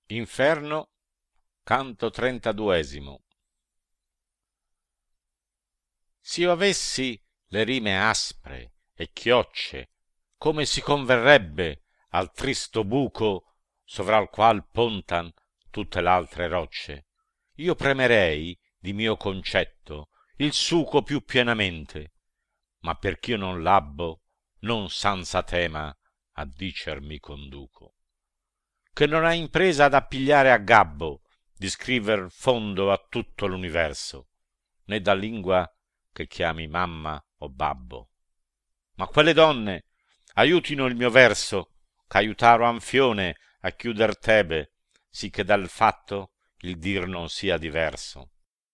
Inferno, canto 32. S'io avessi le rime aspre e chiocce, come si converrebbe al tristo buco sovra il qual pontan tutte l'altre rocce, io premerei di mio concetto il suco più pienamente, ma perch'io non labbo, non sanza tema a dicer mi conduco, che non ha impresa ad appigliare a gabbo di scriver fondo a tutto l'universo, né da lingua che chiami mamma o babbo. Ma quelle donne aiutino il mio verso, ch'aiutaro Anfione a chiuder Tebe, sì che dal fatto il dir non sia diverso.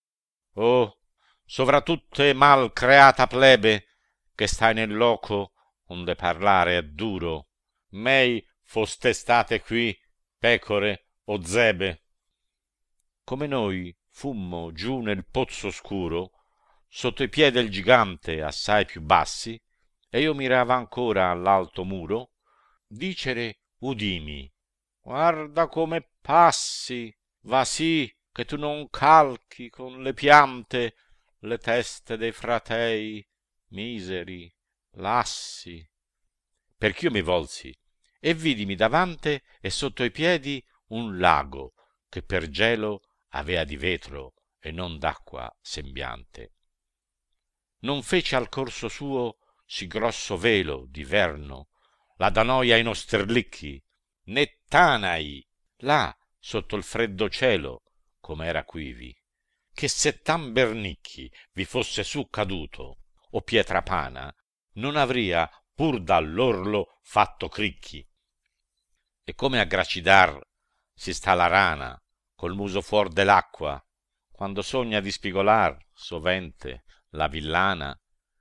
Oh, sovra tutte mal creata plebe, che stai nel loco onde parlare è duro, mei foste state qui pecore o zebe. Come noi fummo giù nel pozzo scuro, sotto i piedi del gigante assai più bassi, e io mirava ancora all'alto muro, dicere udimi, guarda come passi, va sì che tu non calchi con le piante le teste dei fratei miseri, lassi. Perch'io mi volsi e vidimi davante e sotto i piedi un lago che per gelo avea di vetro e non d'acqua sembiante. Non fece al corso suo sì grosso velo d'inverno la danoia in osterlicchi, né Tanai là sotto il freddo cielo come era quivi, che se tan bernicchi vi fosse su caduto o pietrapana non avria pur dall'orlo fatto cricchi. E come a gracidar si sta la rana col muso fuor dell'acqua quando sogna di spigolar sovente la villana,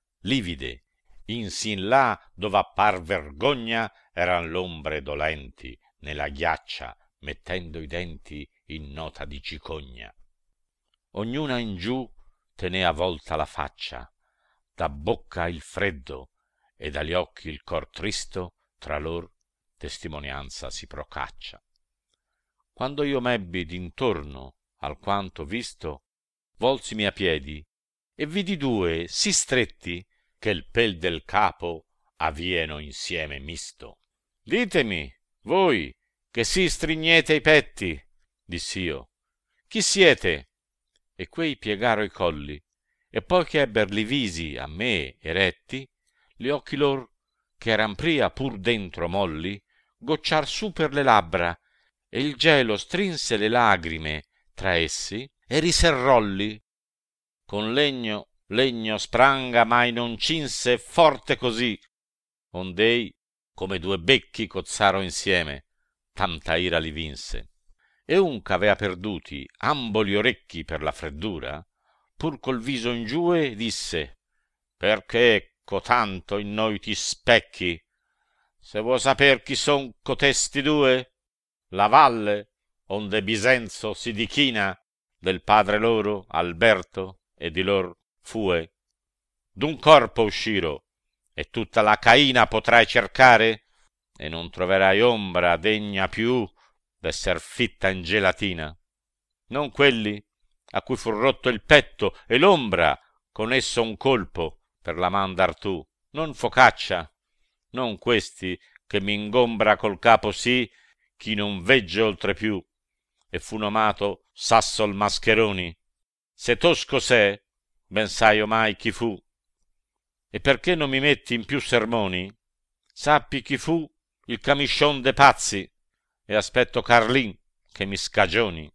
livide insin là dove appar vergogna eran l'ombre dolenti nella ghiaccia mettendo i denti in nota di cicogna. Ognuna in giù tenea volta la faccia, da bocca il freddo e dagli occhi il cor tristo, tra lor testimonianza si procaccia. Quando io m'ebbi d'intorno alquanto visto, volsimi a piedi e vidi due sì stretti che il pel del capo avieno insieme misto. Ditemi, voi, che sì strignete i petti, diss'io, chi siete? E quei piegaro i colli, e poi che ebber li visi a me eretti, gli occhi lor, che eran pria pur dentro molli, gocciar su per le labbra, e il gelo strinse le lagrime tra essi, e riserrolli. Con legno spranga, mai non cinse forte così, ond'ei come due becchi cozzaro insieme, tanta ira li vinse. E un ch'avea perduti ambo gli orecchi per la freddura, pur col viso in giue disse, perché cotanto in noi ti specchi? Se vuoi saper chi son cotesti due, la valle onde Bisenzo si dichina del padre loro Alberto e di lor fue. D'un corpo usciro e tutta la Caina potrai cercare e non troverai ombra degna più d'esser fitta in gelatina. Non quelli a cui fu rotto il petto e l'ombra con esso un colpo per la man dar tu, non focaccia, non questi che m'ingombra col capo sì chi non vegge oltre più e fu nomato Sassol Mascheroni. Se tosco sé, ben sai omai chi fu. E perché non mi metti in più sermoni? Sappi chi fu il camiscion de pazzi e aspetto Carlin che mi scagioni.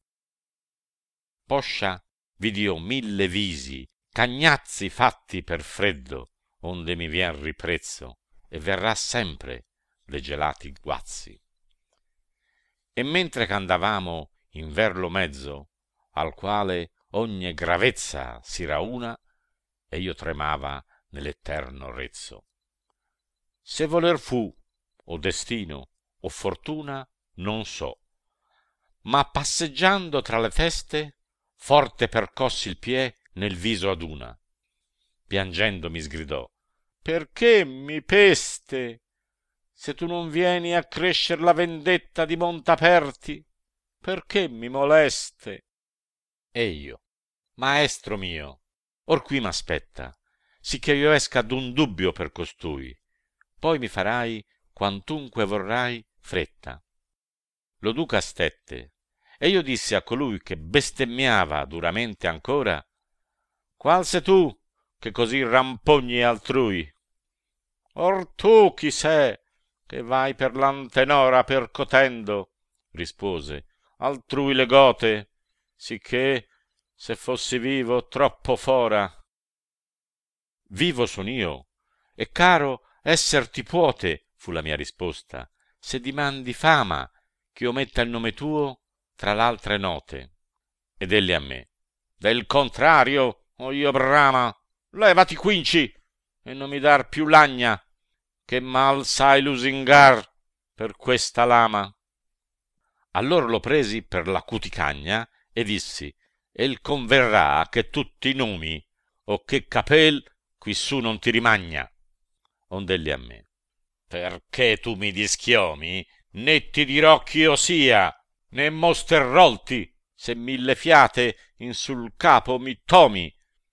Poscia vid'io 1000 visi, cagnazzi fatti per freddo, onde mi vien riprezzo, e verrà sempre de gelati guazzi. E mentre ch'andavamo in verlo mezzo, al quale ogni gravezza si rauna, e io tremava nell'eterno rezzo. Se voler fu, o destino, o fortuna, non so, ma passeggiando tra le feste, forte percossi il pie nel viso ad una. Piangendo mi sgridò, perché mi peste? Se tu non vieni a crescer la vendetta di Montaperti, perché mi moleste? E io: maestro mio, or qui m'aspetta, sicché io esca d'un dubbio per costui, poi mi farai quantunque vorrai fretta. Lo duca stette, e io dissi a colui che bestemmiava duramente ancora: qual sei tu che così rampogni altrui? Or tu chi sei che vai per l'antenora percotendo, rispose, altrui le gote, sicché se fossi vivo troppo fora. Vivo son io, e caro esser ti puote, fu la mia risposta, se dimandi fama ch'io metta il nome tuo tra l'altre note. Ed egli a me: del contrario, o io brama, levati quinci e non mi dar più lagna, che mal sai lusingar per questa lama. Allora lo presi per la cuticagna e dissi: el converrà che tutti i nomi o che capel quissù non ti rimagna. Ond'egli a me: perché tu mi dischiomi, né ti dirò ch'io sia, né mosterrolti se 1000 fiate in sul capo mi tomi.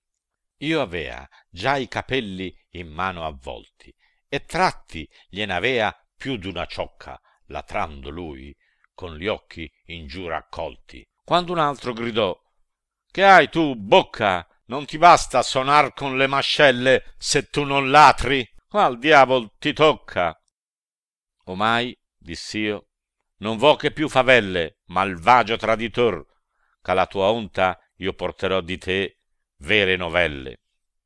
Io avea già i capelli in mano avvolti, e tratti glien'avea più d'una ciocca, latrando lui con gli occhi in giù raccolti, quando un altro gridò: che hai tu, bocca? Non ti basta sonar con le mascelle se tu non latri? Qual diavol ti tocca? Omai, diss'io, non vo che più favelle, malvagio traditor, ch'alla tua onta io porterò di te vere novelle.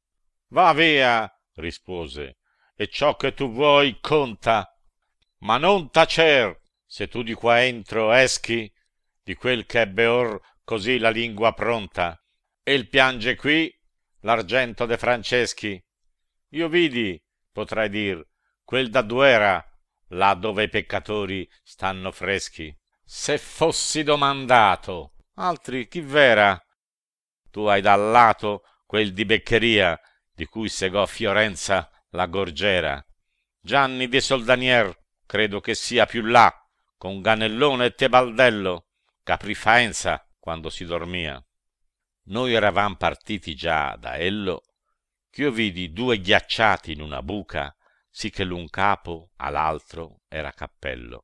Va via, rispose, e ciò che tu vuoi conta, ma non tacer, se tu di qua entro eschi, di quel che ebbe or così la lingua pronta. El piange qui l'argento de Franceschi. Io vidi, potrai dir, quel da Duera, là dove i peccatori stanno freschi. Se fossi domandato, altri chi vera? Tu hai dal lato quel di Beccheria, di cui segò Fiorenza la gorgiera. Gianni di Soldanier credo che sia più là, con Ganellone e Tebaldello, qu'aprì Faenza quando si dormia. Noi eravam partiti già da ello, ch'io vidi 2 ghiacciati in una buca, sì che l'un capo all'altro era cappello.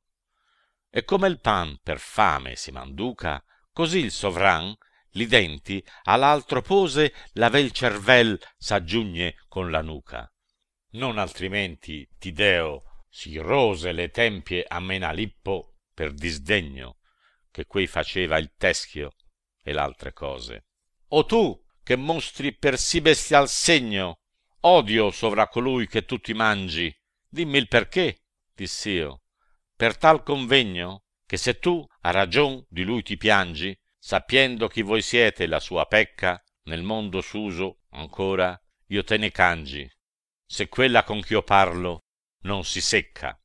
E come il pan per fame si manduca, così il sovran li denti all'altro pose, la vel cervel s'aggiugne con la nuca. Non altrimenti Tideo si rose le tempie a Menalippo per disdegno, che quei faceva il teschio e l'altre cose. O tu, che mostri per sì bestial segno odio sovra colui che tu ti mangi, dimmi il perché, diss'io, per tal convegno, che se tu a ragion di lui ti piangi, sappiendo chi voi siete la sua pecca, nel mondo s'uso ancora io te ne cangi, se quella con ch'io parlo non si secca.